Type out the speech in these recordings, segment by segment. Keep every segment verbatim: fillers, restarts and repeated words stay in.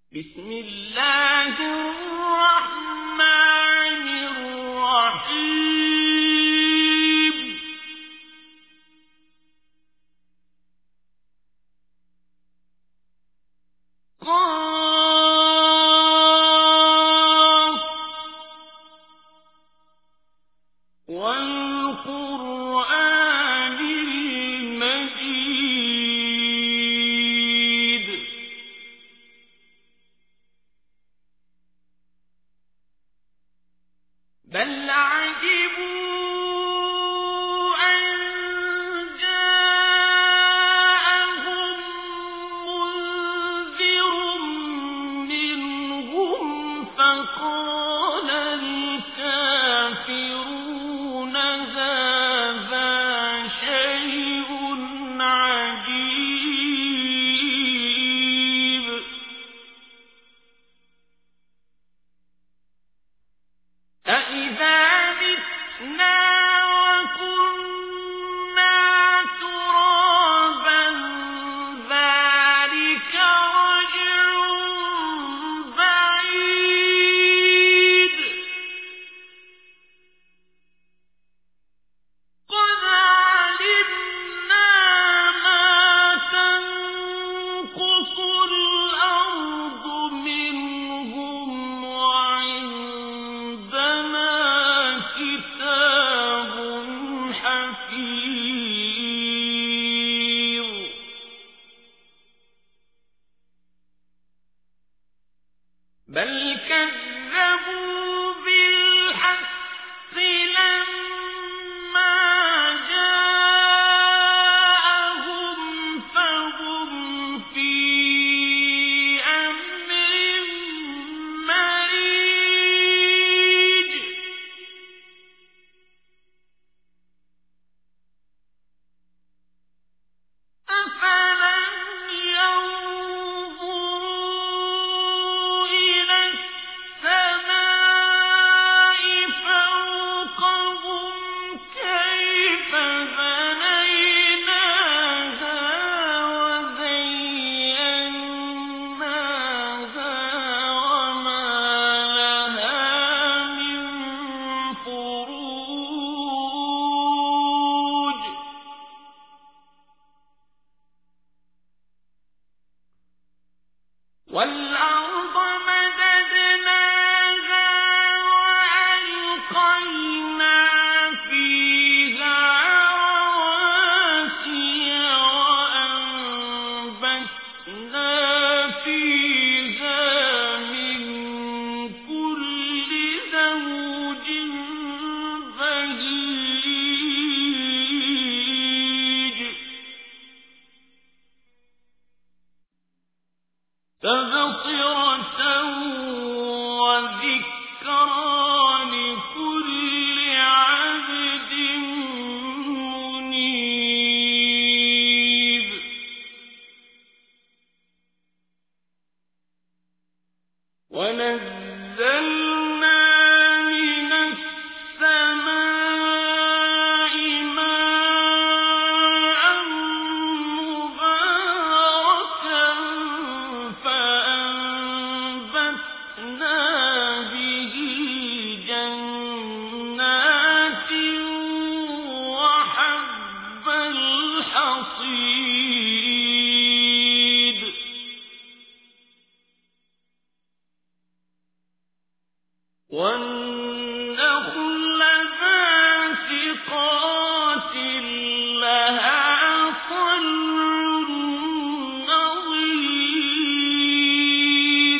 بسم الله الرحمن الرحيم قاف والقرآن المجيد بل عجبوا أن جاءهم منذر منهم فقال الكافرون هذا شيء عجيب أَإِذَا مِتْنَا وَكُنَّا تُرَابًا ذَلِكَ رَجْعٌ بَعِيدٌ قَدْ عَلِمْنَا مَا تَنقُصُ الْأَرْضُ مِنْهُمْ وَعِندَنَا كِتَابٌ حَفِيظٌ بل كذبوا بالحق لما جاءهم فهم في أمر مريج أفلم ينظروا إلى السماء فوقهم كيف بنيناها وزيناها وما لها من فروج وَالْأَرْضَ مَدَدْنَاهَا وَأَلْقَيْنَا فِيهَا رَوَاسِيَ وَأَنبَتْنَا فِيهَا مِن كُلِّ زَوْجٍ بَهِيجٍ تَبْصِرَةً وَذِكْرَىٰ لِكُلِّ عَبْدٍ مُنِيبٍ وَنَزَّلْنَا مِنَ السَّمَاءِ مَاءً مُبَارَكًا فَأَنبَتْنَا بِهِ جَنَّاتٍ وَحَبَّ الْحَصِيدِ وَالنَّخْلَ بَاسِقَاتٍ لَهَا طَلْعٌ نَضِيدٌ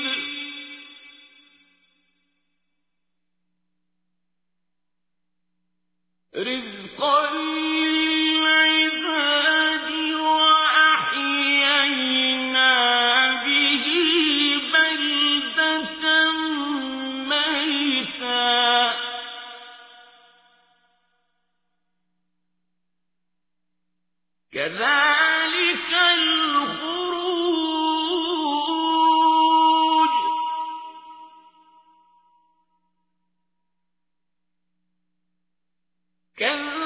رِزْقًا لِّلْعِبَادِ وَأَحْيَيْنَا بِهِ بَلْدَةً مَّيْتًا كَذَٰلِكَ الْخُرُوجُ كَذَّبَتْ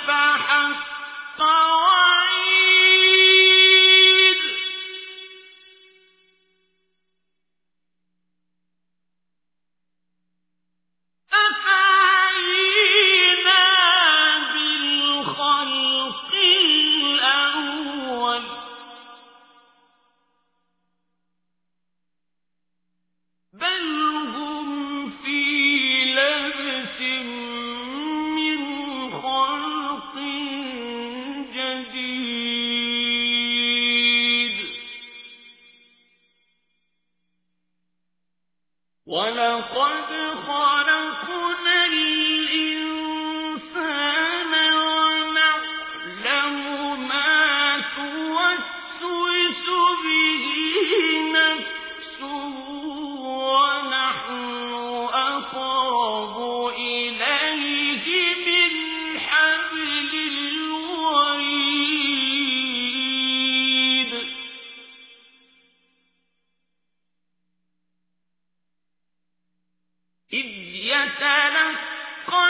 فحق وعيد أفعينا بالخلق الأول بل هم في لبس من خلق جديد ولقد خلقنا الإنسان ونعلم ما توسوس به نفسه ونحن أقرب إليه من حبل الوريد إذ يتلقى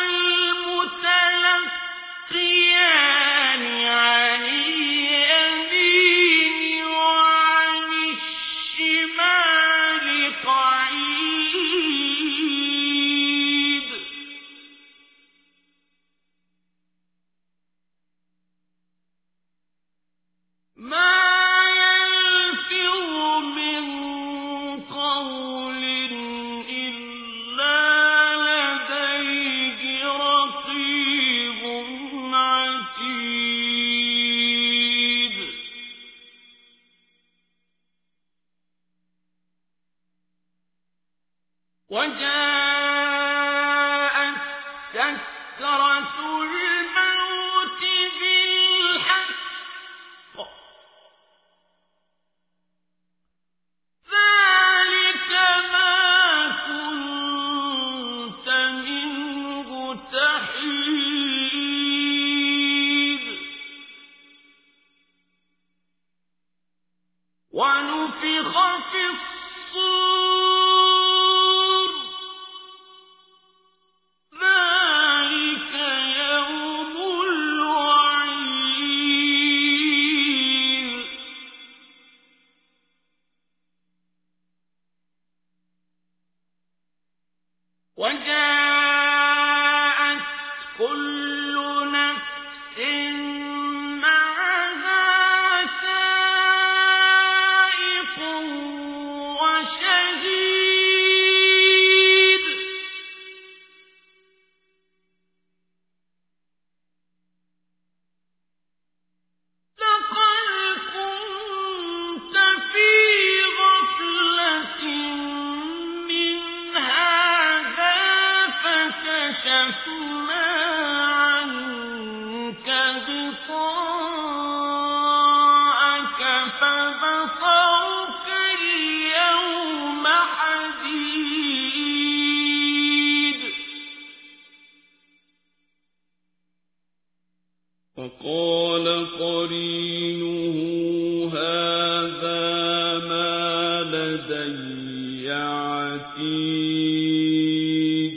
المتلقيان عن اليمين وعن الشمال قعيد ما يلفظ من قول إلا لديه رقيب عتيد وجاءت سكرة الموت بالحق ذلك ما كنت منه تحيد ونفخ في الصور ذلك يوم الوعيد وجاءت كل نفس معها سائق وشهيد لقد كنت في غفلة من هذا فكشفنا عنك غطاءك فبصرك اليوم حديد وقال قرينه هذا ما لدي عتيد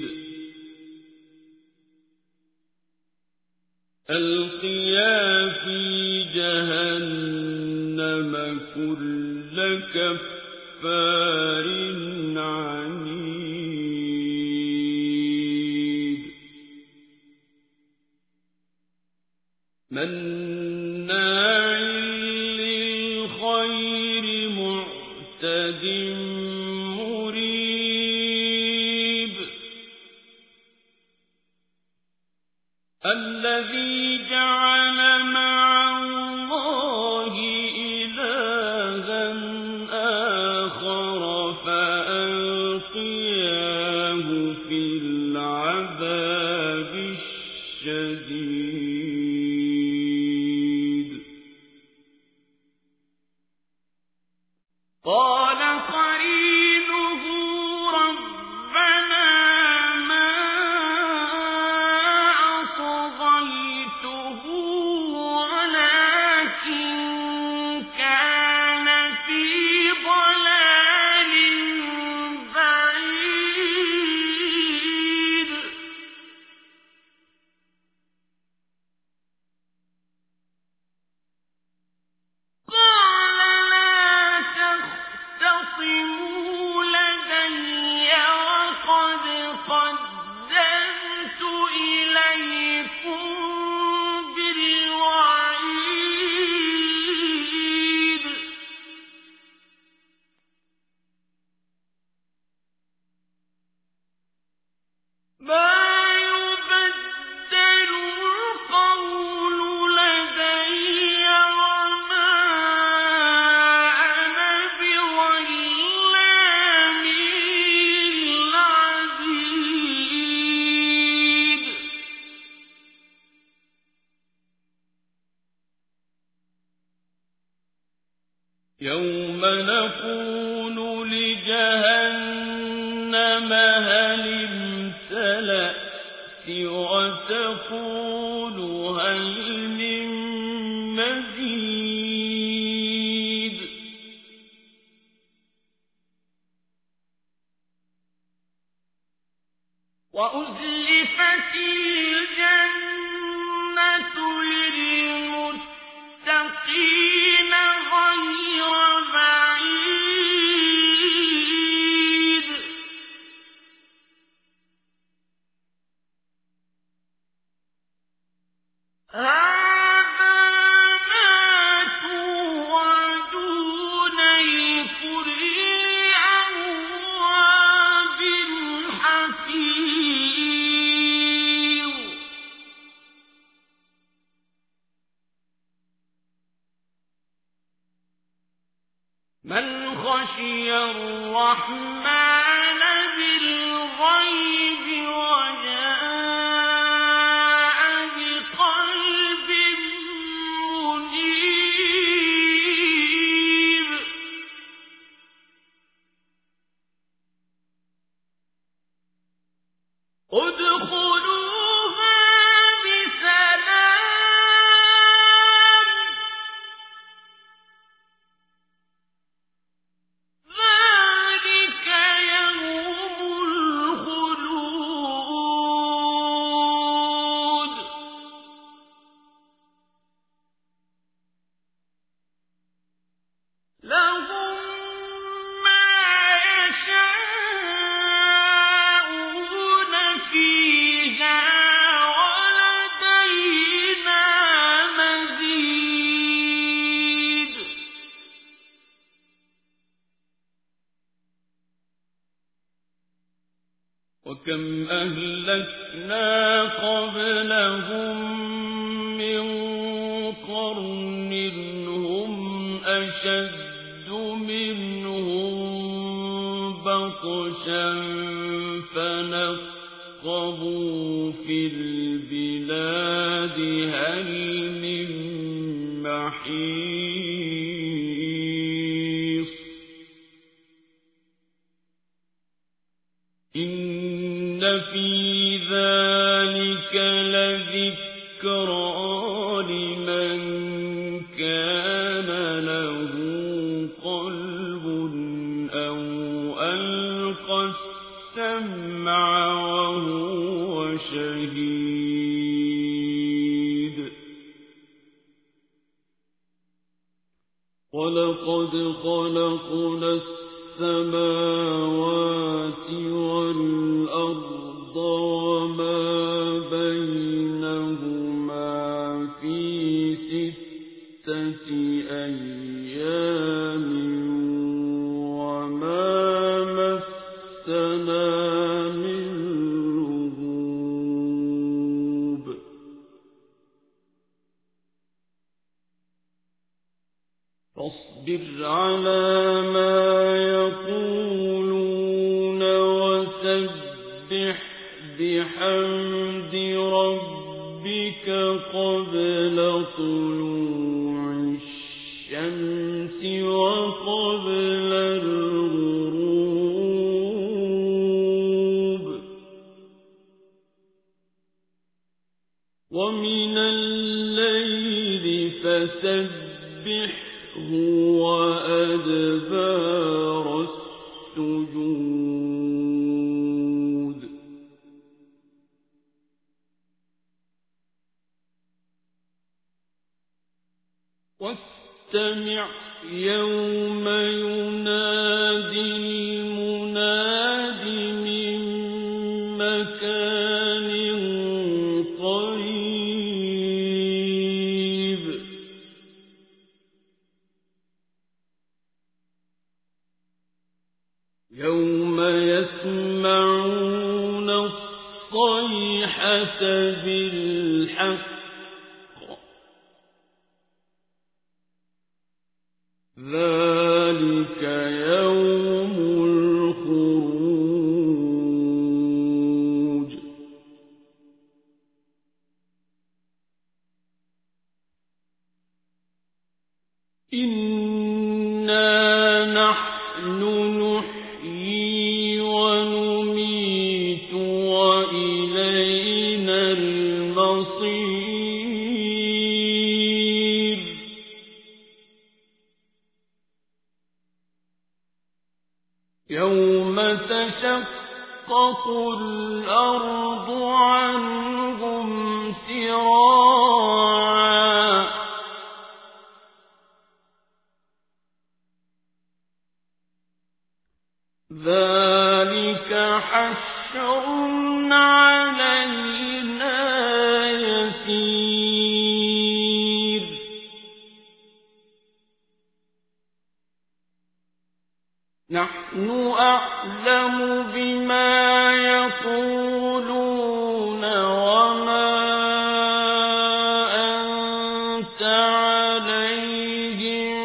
ألقيا في جهنم كل كفار عنيد مناع للخير معتد مريب الذي جعل مع الله إلها آخر فألقياه في العذاب الشديد قال قرينه ربنا ما أطغيته ولكن كان في ضلال بعيد يوم نقول لجهنم هل امتلأت وتقول هل من مزيد وأزلفت الجنة للمتقين غير بعيد هذا ما توعدون لكل أواب حفيظ من خشي الرحمن بالغيب وجاء بقلب منيب ادخلوها بسلام ذلك يوم الخلود لهم ما يشاءون فيها ولدينا مزيد وكم أهلكنا قبلهم من قرن هم أشد منهم بطشا فنقبوا في البلاد هل من محيص إن في ذلك لذكرى لمن كان له قلب أو ألقى السمع وهو شهيد ولقد خلقنا السماوات والأرض وما بينهما في ستة أيام وما مسنا من لغوب فاصبر على ما يقولون وسبح بحمد ربك قبل طلوع الشمس وقبل الغروب ومن الليل فسبحه وأدبار السجود واستمع يوم ينادي المناد من مكان قريب يوم يسمعون الصيحة بالحق ذلك يوم الخروج إنا نحن نحيي ونميت وإلينا المصير يوم تشقق الأرض عنهم سراعا ذلك حشر علينا يسير نحن أعلم بما يقولون وما أنت عليهم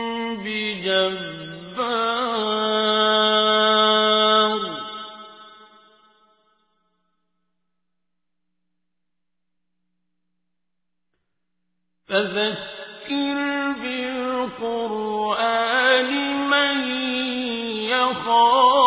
بجبار فذكر بالقرآن من يخاف